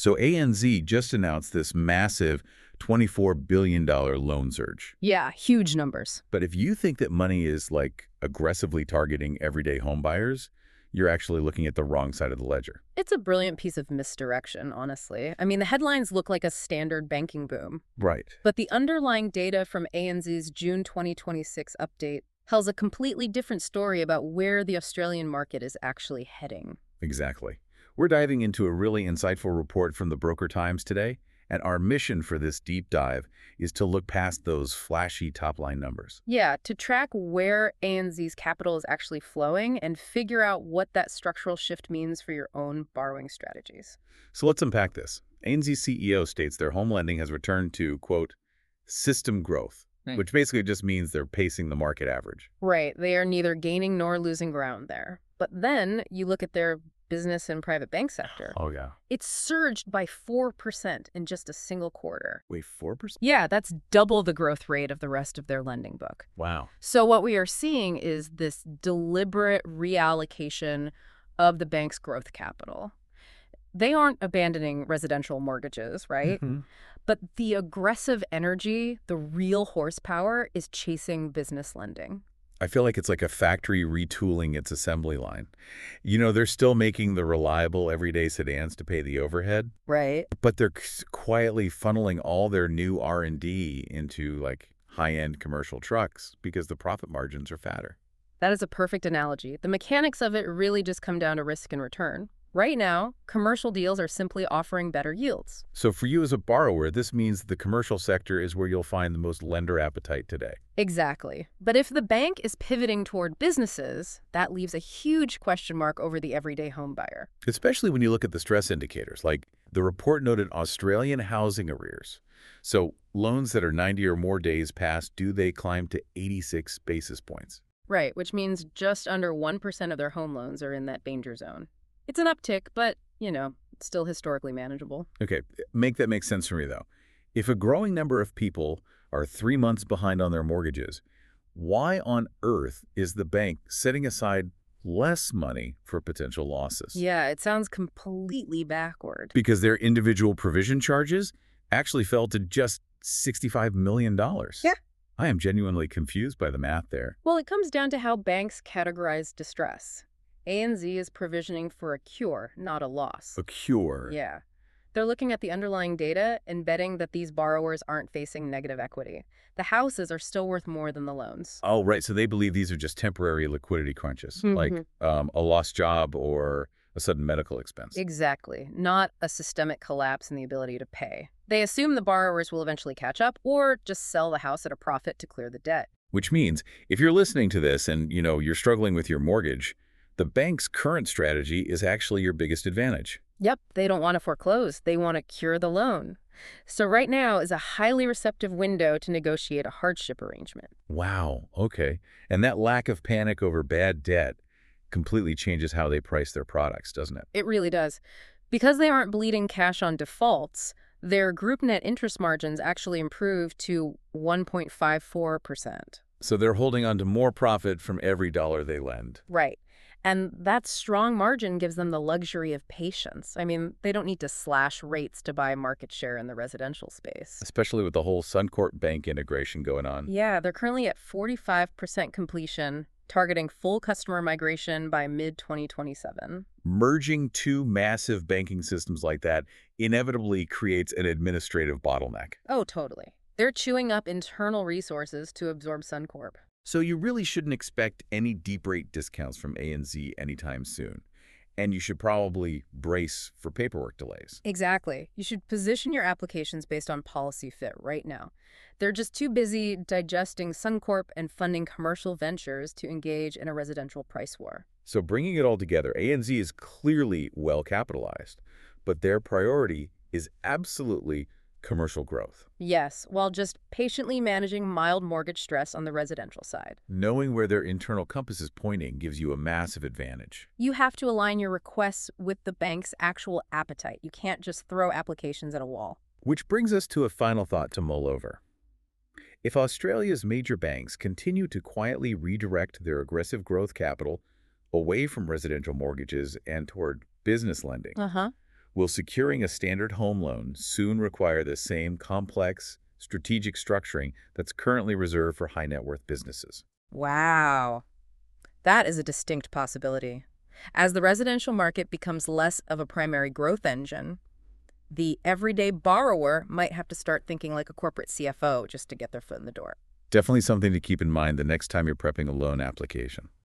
So ANZ just announced this massive $24 billion loan surge. Yeah, huge numbers. But if you think that money is like aggressively targeting everyday home buyers, you're actually looking at the wrong side of the ledger. It's a brilliant piece of misdirection, honestly. I mean, the headlines look like a standard banking boom. Right. But the underlying data from ANZ's June 2026 update tells a completely different story about where the Australian market is actually heading. Exactly. We're diving into a really insightful report from the Broker Times today, and our mission for this deep dive is to look past those flashy top-line numbers. Yeah, to track where ANZ's capital is actually flowing and figure out what that structural shift means for your own borrowing strategies. So let's unpack this. ANZ CEO states their home lending has returned to, quote, system growth, which basically just means they're pacing the market average. Right, they are neither gaining nor losing ground there. But then you look at their business and private bank sector. Oh, yeah. It's surged by 4% in just a single quarter. Wait, 4%? Yeah, that's double the growth rate of the rest of their lending book. Wow. So what we are seeing is this deliberate reallocation of the bank's growth capital. They aren't abandoning residential mortgages, right? But the aggressive energy, the real horsepower, is chasing business lending. I feel like it's like a factory retooling its assembly line. You know, they're still making the reliable everyday sedans to pay the overhead, Right. but they're quietly funneling all their new R&D into like high-end commercial trucks because the profit margins are fatter. That is a perfect analogy. The mechanics of it really just come down to risk and return. Right now, commercial deals are simply offering better yields. So for you as a borrower, this means the commercial sector is where you'll find the most lender appetite today. Exactly. But if the bank is pivoting toward businesses, that leaves a huge question mark over the everyday home buyer. Especially when you look at the stress indicators, like the report noted Australian housing arrears. So loans that are 90 or more days past due, they climb to 86 basis points. Right, which means just under 1% of their home loans are in that danger zone. It's an uptick, but, it's still historically manageable. Okay, make that make sense for me, though. If a growing number of people are 3 months behind on their mortgages, why on earth is the bank setting aside less money for potential losses? Yeah, it sounds completely backward. Because their individual provision charges actually fell to just $65 million. Yeah. I am genuinely confused by the math there. Well, it comes down to how banks categorize distress. ANZ is provisioning for a cure, not a loss. A cure. Yeah. They're looking at the underlying data and betting that these borrowers aren't facing negative equity. The houses are still worth more than the loans. Oh, right. So they believe these are just temporary liquidity crunches, like a lost job or a sudden medical expense. Exactly. Not a systemic collapse in the ability to pay. They assume the borrowers will eventually catch up or just sell the house at a profit to clear the debt. Which means if you're listening to this and, you're struggling with your mortgage, the bank's current strategy is actually your biggest advantage. Yep, they don't want to foreclose. They want to cure the loan. So right now is a highly receptive window to negotiate a hardship arrangement. Wow, okay. And that lack of panic over bad debt completely changes how they price their products, doesn't it? It really does. Because they aren't bleeding cash on defaults, their group net interest margins actually improve to 1.54%. So they're holding on to more profit from every dollar they lend. Right. And that strong margin gives them the luxury of patience. I mean, they don't need to slash rates to buy market share in the residential space. Especially with the whole Suncorp Bank integration going on. Yeah, they're currently at 45% completion, targeting full customer migration by mid-2027. Merging two massive banking systems like that inevitably creates an administrative bottleneck. Oh, totally. They're chewing up internal resources to absorb Suncorp. So you really shouldn't expect any deep rate discounts from ANZ anytime soon. And you should probably brace for paperwork delays. Exactly. You should position your applications based on policy fit right now. They're just too busy digesting Suncorp and funding commercial ventures to engage in a residential price war. So bringing it all together, ANZ is clearly well capitalized, but their priority is absolutely commercial growth. Yes, while just patiently managing mild mortgage stress on the residential side. Knowing where their internal compass is pointing gives you a massive advantage. You have to align your requests with the bank's actual appetite. You can't just throw applications at a wall. Which brings us to a final thought to mull over. If Australia's major banks continue to quietly redirect their aggressive growth capital away from residential mortgages and toward business lending, Will securing a standard home loan soon require the same complex, strategic structuring that's currently reserved for high-net-worth businesses? Wow. That is a distinct possibility. As the residential market becomes less of a primary growth engine, the everyday borrower might have to start thinking like a corporate CFO just to get their foot in the door. Definitely something to keep in mind the next time you're prepping a loan application.